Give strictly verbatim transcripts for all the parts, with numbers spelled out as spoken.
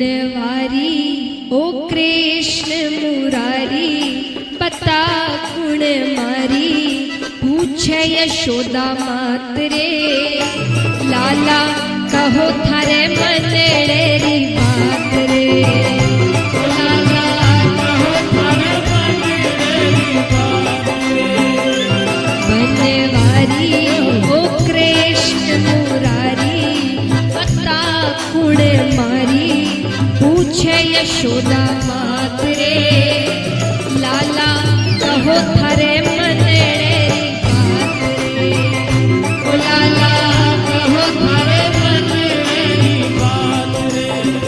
बनवारी ओ कृष्ण मुरारी बता गुण मारी पूछे यशोदा मात रे लाला कहो थारे मनड़ेरी बात रे लाला कहो थारे मनड़ेरी बात रे बनवारी ओ कृष्ण मुरारी बता गुण मारी पूछे यशोदा मात रे लाला कहो थारे मनड़ेरी बात रे ओ लाला कहो थारे मनड़ेरी बात रे।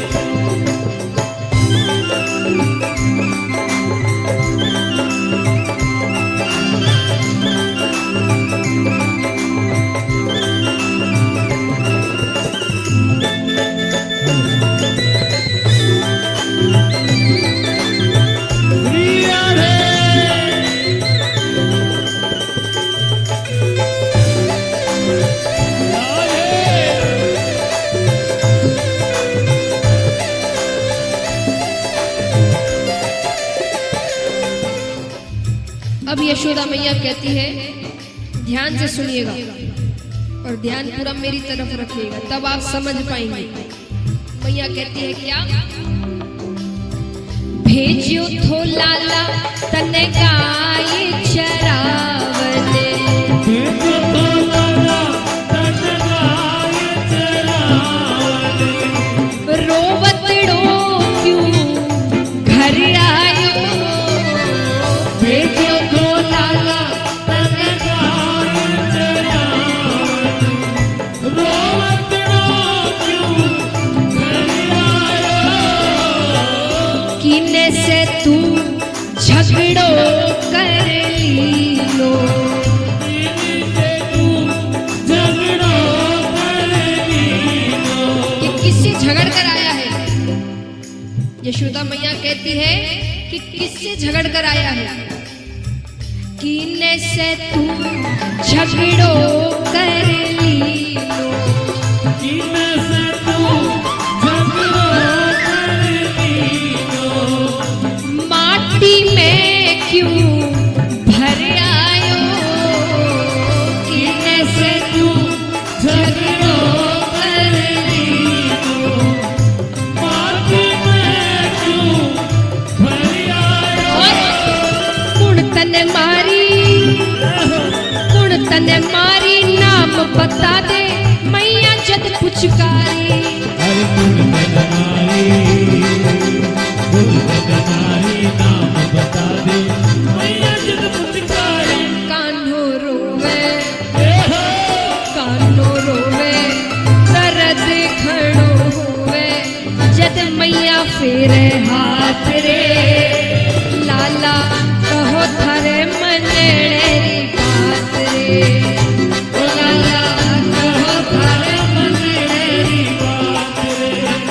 अब यशोदा मैया कहती है, ध्यान से सुनिएगा और ध्यान पूरा मेरी तरफ रखिएगा, तब आप समझ पाएंगे। मैया कहती है क्या? भेजियो थो लाला तने गाय चरावने, भेजियो थो लाला तने गाय चरावने, रोवतड़ो क्यों घर आयो, भेजियो से तू झगड़ो कर लीलो, से तू झगड़ो कर लीलो। ये किससे झगड़ कर आया है? यशोदा मैया कहती है कि किससे झगड़ कर आया है? कीने से तू झगड़ो कर लीलो, कीने से तू माटी में क्यों भर आयो, कीने से तू झगड़ो कर लीलो, माटी में क्यों भर आयो। कुण तने मारी, कुण तने मारी नाम बता दे मैया जद पुचकारी, अरे कुण तने मारी नाम बता दे मैया जद पुचकारी। कान्हो रोवे, कान्हो रोवे दर्द खड़ो होवे जद मैया फेरे हाथ रे लाला कहो थारे मनड़ेरी बात रे ओ लाला कहो थारे मनड़ेरी बात रे।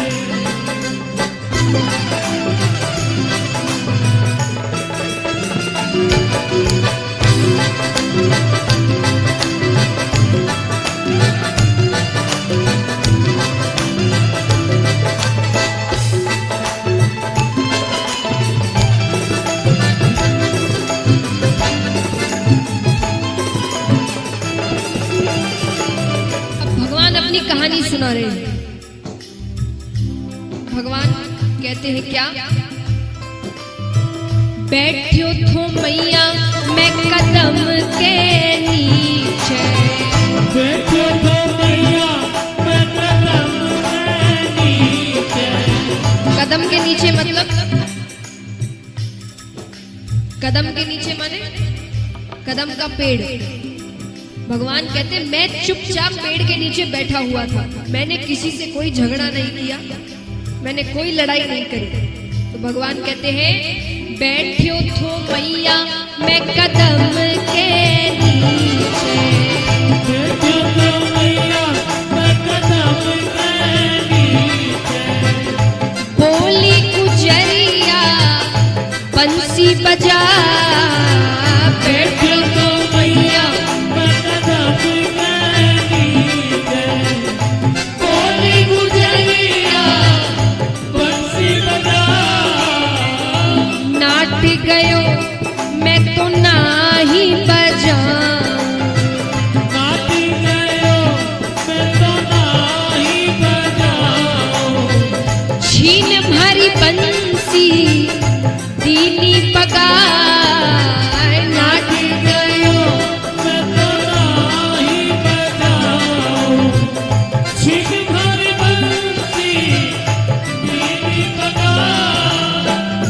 कहानी सुना रहे हैं। भगवान कहते हैं क्या? बैठो थो मैया मैं कदम के नीचे, बैठो थो मैया मैं कदम के नीचे। कदम के नीचे मतलब कदम के नीचे माने कदम का पेड़। भगवान कहते मैं चुपचाप पेड़ के नीचे बैठा हुआ था, मैंने किसी से कोई झगड़ा नहीं किया, मैंने कोई लड़ाई नहीं करी। तो भगवान कहते हैं बैठो थो मैया मैं कदम के नीचे, बैठो थो मैया मैं कदम के नीचे। बोली गुजरिया बंसी बजा, बैठो थो मैया बोली गुजरिया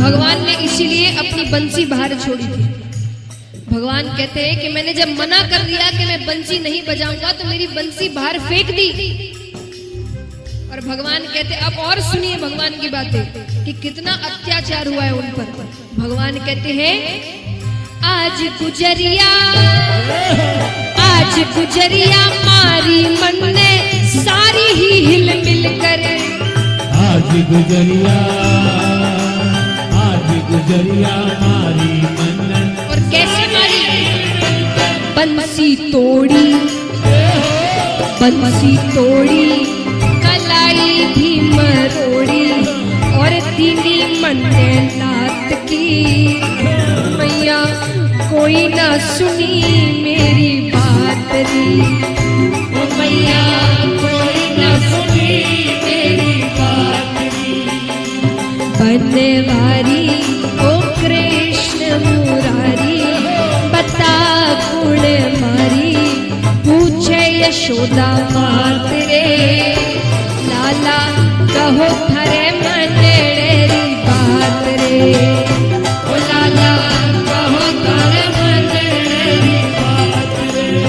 भगवान ने इसीलिए अपनी बंसी बाहर छोड़ी थी। भगवान कहते हैं कि मैंने जब मना कर दिया कि मैं बंसी नहीं बजाऊंगा तो मेरी बंसी बाहर फेंक दी। और भगवान कहते, अब और सुनिए भगवान की बातें कि कितना अत्याचार हुआ है उन पर। भगवान कहते हैं, आज गुजरिया आज गुजरिया मारी मन ने सारी ही हिल मिल कर। आज गुजरिया आज गुजरिया मारी मन। और कैसे मारी? बंसी तोड़ी बंसी तोड़ी कलाई भी मरोड़ी और दीनी मन ने लात की। मैया कोई ना सुनी मेरी बात री, ओ मैया कोई ना सुनी मेरी बात री। बनवारी ओ कृष्ण मुरारी बता गुण मारी, पूछे यशोदा मात रे लाला कहो थरे मन री बात रे। ओ लाला कहो थरे मन री बात रे।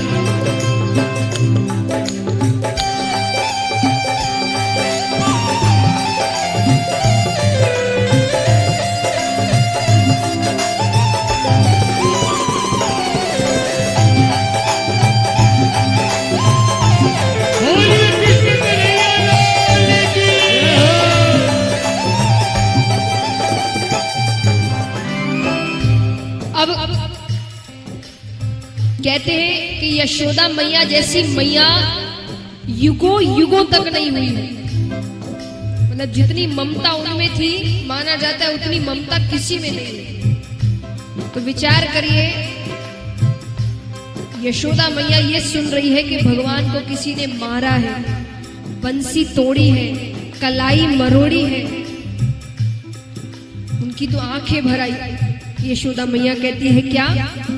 कहते हैं कि यशोदा मैया जैसी मैया युगों युगों तक नहीं हुई है। मतलब जितनी ममता उनमें थी, माना जाता है उतनी ममता किसी में नहीं है। तो विचार करिए, यशोदा मैया ये सुन रही है कि भगवान को किसी ने मारा है, बंसी तोड़ी है, कलाई मरोड़ी है। उनकी तो आंखें भर आई। यशोदा मैया कहती है क्या?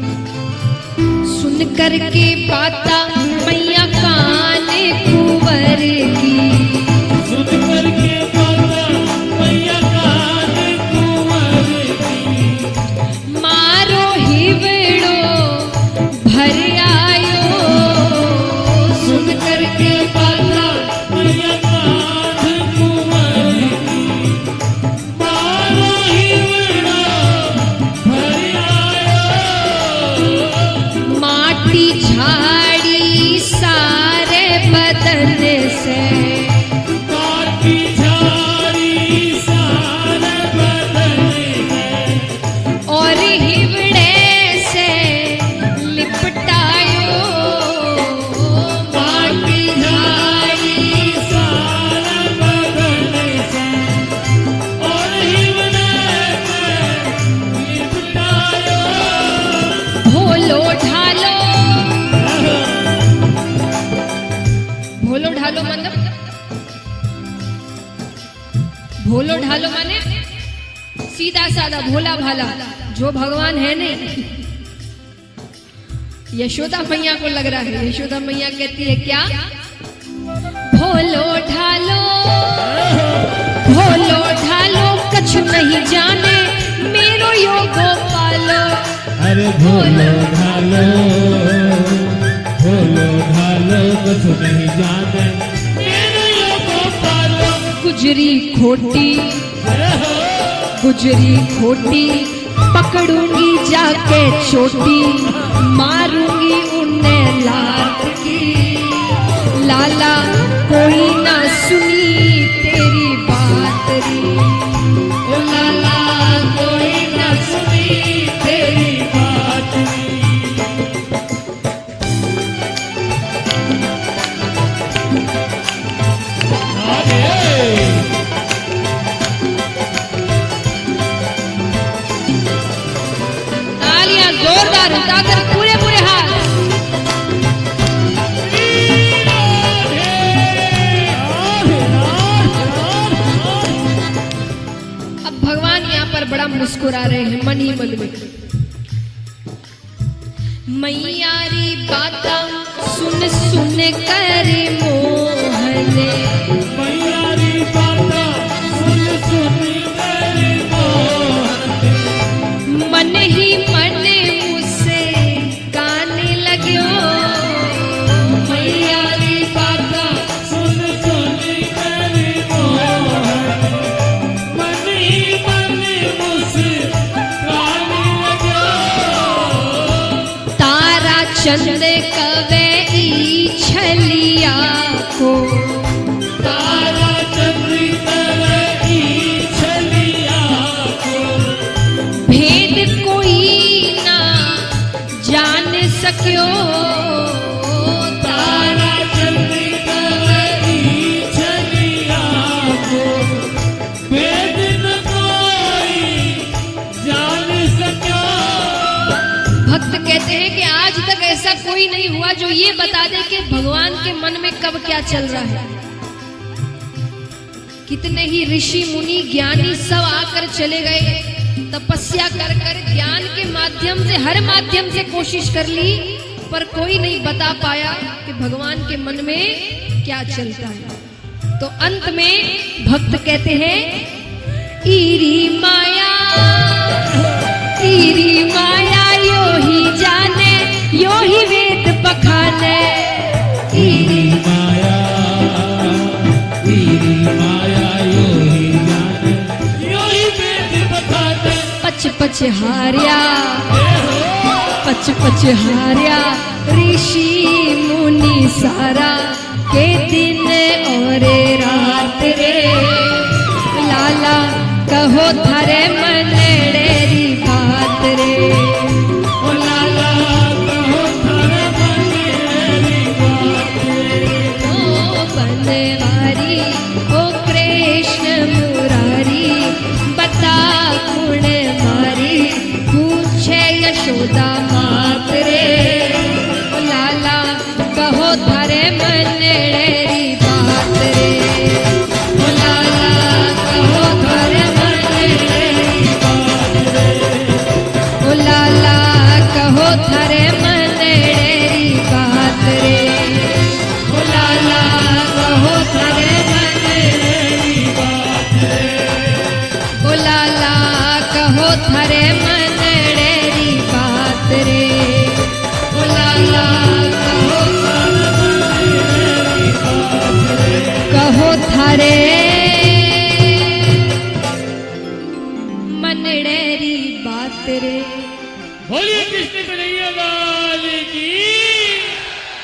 सुन करके बाता मैया कान कुंवर की। सुन करके बाता मैया कान कुंवर की। मारो हिवड़ो भर आयो। सुन करके बाता मैया कान कुंवर की। मारो हिवड़ो भर आयो। माटी झाड़ी सारे बदन से। माटी झाड़ी सारे बदन से। और हिवड़े से लिपटायो। माटी झाड़ी सारे बदन से। और हिवड़े से लिपटायो। भोलो ढालो भोलो ढालो मतलब भोलो ढालो माने सीधा साधा भोला भाला जो भगवान है नहीं। यशोदा मैया को लग रहा है। यशोदा मैया कहती है क्या? भोलो ढालो भोलो ढालो कछु नहीं जाने मेरो यो गोपालो। अरे भोलो ढालो भोलो ढालो कुछ नहीं जाने मेरे यो गोपालो। गुजरी खोटी गुजरी खोटी पकड़ूंगी जाके छोटी, मारूंगी उन्हें लात की। लाला कोई ना सुनी तेरी बात री। ओ लाला कोई ना सुनी तेरी बात री। तालियां जोरदार उठाकर पूरे पूरे हाथ। अब भगवान यहाँ पर बड़ा मुस्कुरा रहे हैं मन ही मन में। मैयारी बाता सुन सुन कर मोहने। मैयारी बाता सुन सुन कर मोहने। कोई नहीं हुआ जो ये बता दे कि भगवान के मन में कब क्या चल रहा है। कितने ही ऋषि मुनि ज्ञानी सब आकर चले गए, तपस्या कर कर ज्ञान के माध्यम से, हर माध्यम से कोशिश कर ली, पर कोई नहीं बता पाया कि भगवान के मन में क्या चलता है। तो अंत में भक्त कहते हैं, ईरी माया ईरी माया यो ही जाने, यो ही वेद बखाने। ईरी माया ईरी माया यो ही जाने, यो ही वेद बखाने। पच पच हार्या पच पच हार्या ऋषि मुनि सारा, के दिन और रात रे। लाला कहो थारे मनड़ेरी बात रे। ओ लाला कहो थारे मनड़ेरी बात रे। ओ बनवारी ओ कृष्ण मुरारी, बता गुण मारी, पूछे यशोदा मात रे। ओ लाला कहो थारे मनड़ेरी बात रे। ओ लाला कहो थारे मनड़ेरी बात रे। ओ लाला कहो थारे मनड़ेरी बात रे। ओ लाला कहो थारे मनड़ेरी बात रे। ओ लाला कहो थारे मनड़ेरी बात रे। ओ लाला कहो कहो थारे मनड़ेरी बात रे। बोलिए कृष्ण कन्हैया लाल की।